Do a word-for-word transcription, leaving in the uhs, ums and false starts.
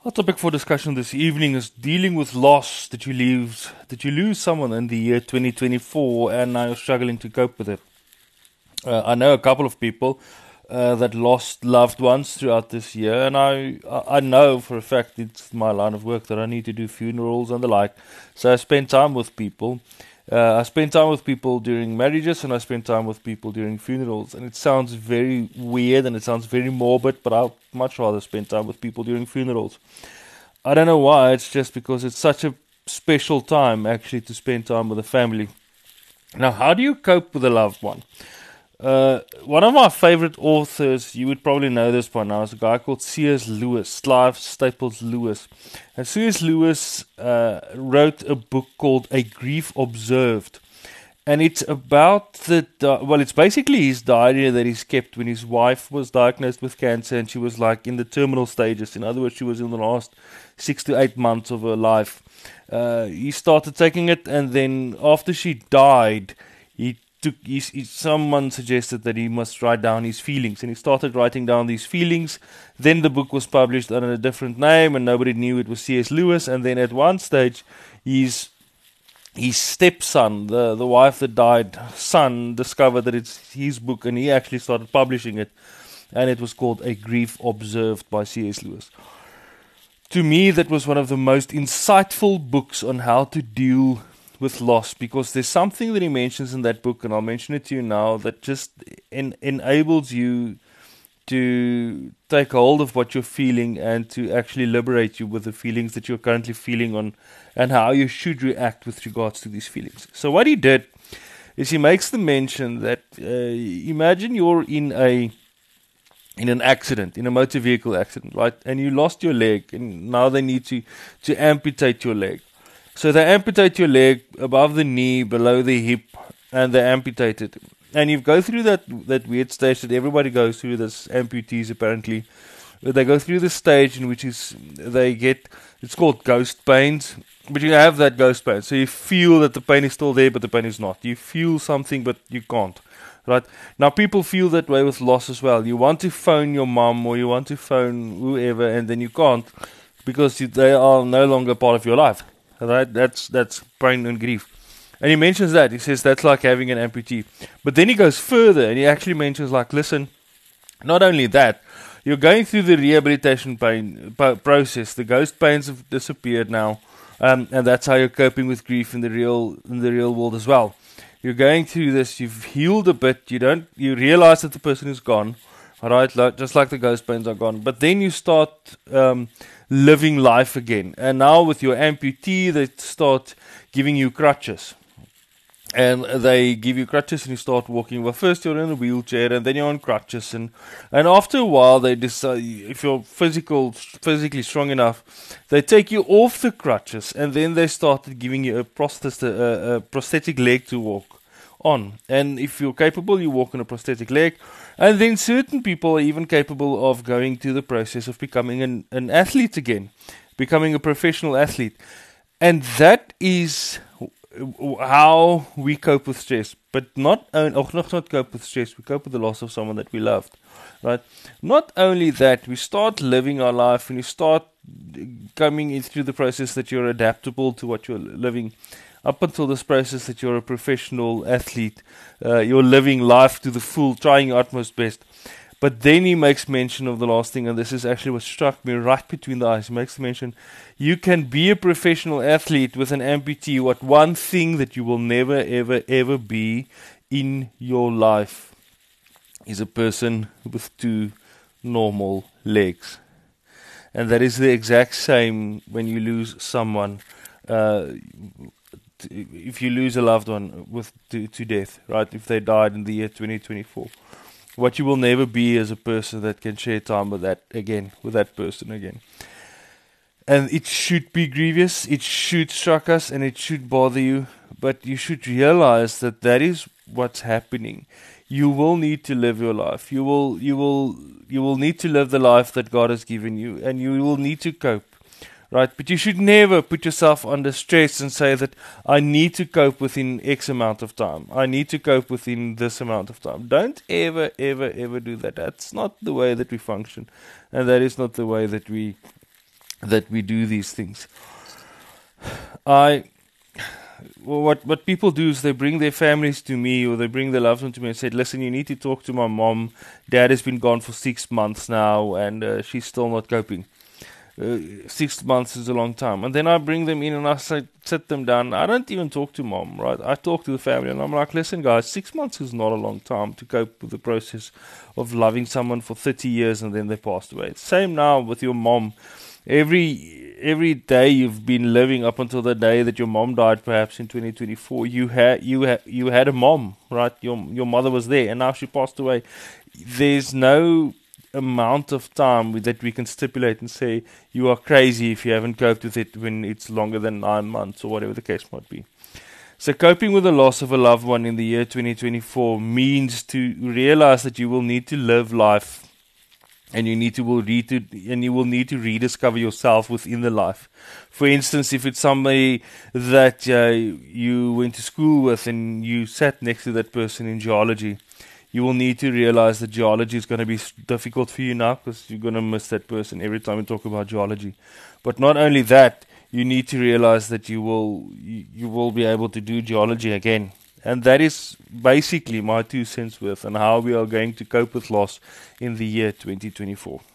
Our topic for discussion this evening is dealing with loss. Did you lose? Did you lose someone in the year twenty twenty-four, and now you're struggling to cope with it? Uh, I know a couple of people uh, that lost loved ones throughout this year, and I I know for a fact it's my line of work that I need to do funerals and the like. So I spend time with people. Uh, I spend time with people during marriages, and I spend time with people during funerals. And it sounds very weird and it sounds very morbid, but I'd much rather spend time with people during funerals. I don't know why. It's just because it's such a special time actually to spend time with a family. Now, how do you cope with a loved one? Uh, one of my favorite authors, you would probably know this by now, is a guy called C S Lewis, Clive Staples Lewis. And C S Lewis uh, wrote a book called A Grief Observed. And it's about the, di- well, it's basically his diary that he's kept when his wife was diagnosed with cancer and she was like in the terminal stages. In other words, she was in the last six to eight months of her life. Uh, he started taking it, and then after she died, he took, he, he, someone suggested that he must write down his feelings, and he started writing down these feelings. Then the book was published under a different name, and nobody knew it was C S Lewis. And then at one stage, his his stepson, the the wife that died, son, discovered that it's his book, and he actually started publishing it, and it was called A Grief Observed by C S Lewis. To me, that was one of the most insightful books on how to deal with loss, because there's something that he mentions in that book, and I'll mention it to you now, that just en- enables you to take hold of what you're feeling and to actually liberate you with the feelings that you're currently feeling on and how you should react with regards to these feelings. So what he did is he makes the mention that uh, imagine you're in a in an accident, in a motor vehicle accident, right? And you lost your leg, and now they need to, to amputate your leg. So they amputate your leg above the knee, below the hip, and they amputate it. And you go through that that weird stage that everybody goes through, this amputees apparently. They go through the stage in which is they get, it's called ghost pains, but you have that ghost pain. So you feel that the pain is still there, but the pain is not. You feel something, but you can't. Right? Now people feel that way with loss as well. You want to phone your mom or you want to phone whoever, and then you can't because you, they are no longer part of your life. Right? That's that's pain and grief. And he mentions that. He says that's like having an amputee. But then he goes further and he actually mentions like, listen, not only that, you're going through the rehabilitation pain p- process. The ghost pains have disappeared now, um, and that's how you're coping with grief in the real in the real world as well. You're going through this. You've healed a bit. You don't. You realize that the person is gone, all right? Like, just like the ghost pains are gone. But then you start um, living life again. And now with your amputee, they start giving you crutches. And they give you crutches and you start walking. Well, first you're in a wheelchair and then you're on crutches. And, and after a while, they decide, if you're physical, physically strong enough, they take you off the crutches. And then they started giving you a, prosthetic, a, a prosthetic leg to walk on. And if you're capable, you walk on a prosthetic leg. And then certain people are even capable of going through the process of becoming an, an athlete again, becoming a professional athlete. And that is how we cope with stress, but not only, oh, not not cope with stress, we cope with the loss of someone that we loved, right? Not only that, we start living our life and you start coming in through the process that you're adaptable to what you're living, up until this process that you're a professional athlete, uh, you're living life to the full, trying your utmost best. But then he makes mention of the last thing, and this is actually what struck me right between the eyes. He makes mention, you can be a professional athlete with an amputee. What one thing that you will never, ever, ever be in your life is a person with two normal legs. And that is the exact same when you lose someone. Uh, if you lose a loved one with to, to death, right? If they died in the year twenty twenty-four. What you will never be is a person that can share time with that again, with that person again. And it should be grievous, it should struck us, and it should bother you. But you should realize that that is what's happening. You will need to live your life. You will, you will, you will need to live the life that God has given you, and you will need to cope. Right, but you should never put yourself under stress and say that I need to cope within X amount of time. I need to cope within this amount of time. Don't ever, ever, ever do that. That's not the way that we function, and that is not the way that we that we do these things. I well, what what people do is they bring their families to me, or they bring their loved one to me and say, "Listen, you need to talk to my mom. Dad has been gone for six months now, and uh, she's still not coping. Uh, six months is a long time." And then I bring them in and I say, sit them down. I don't even talk to mom, right? I talk to the family and I'm like, "Listen, guys, six months is not a long time to cope with the process of loving someone for thirty years and then they passed away. It's same now with your mom. Every every day you've been living up until the day that your mom died, perhaps in twenty twenty-four, you had you had you had a mom, right? Your your mother was there, and now she passed away. There's no amount of time that we can stipulate and say you are crazy if you haven't coped with it when it's longer than nine months or whatever the case might be. So coping with the loss of a loved one in the year twenty twenty-four means to realize that you will need to live life. And you need to will read to, and you will need to rediscover yourself within the life. For instance, if it's somebody that uh, you went to school with and you sat next to that person in geology, you will need to realize that geology is going to be difficult for you now because you're going to miss that person every time we talk about geology. But not only that, you need to realize that you will you, you will be able to do geology again. And that is basically my two cents worth on how we are going to cope with loss in the year twenty twenty-four.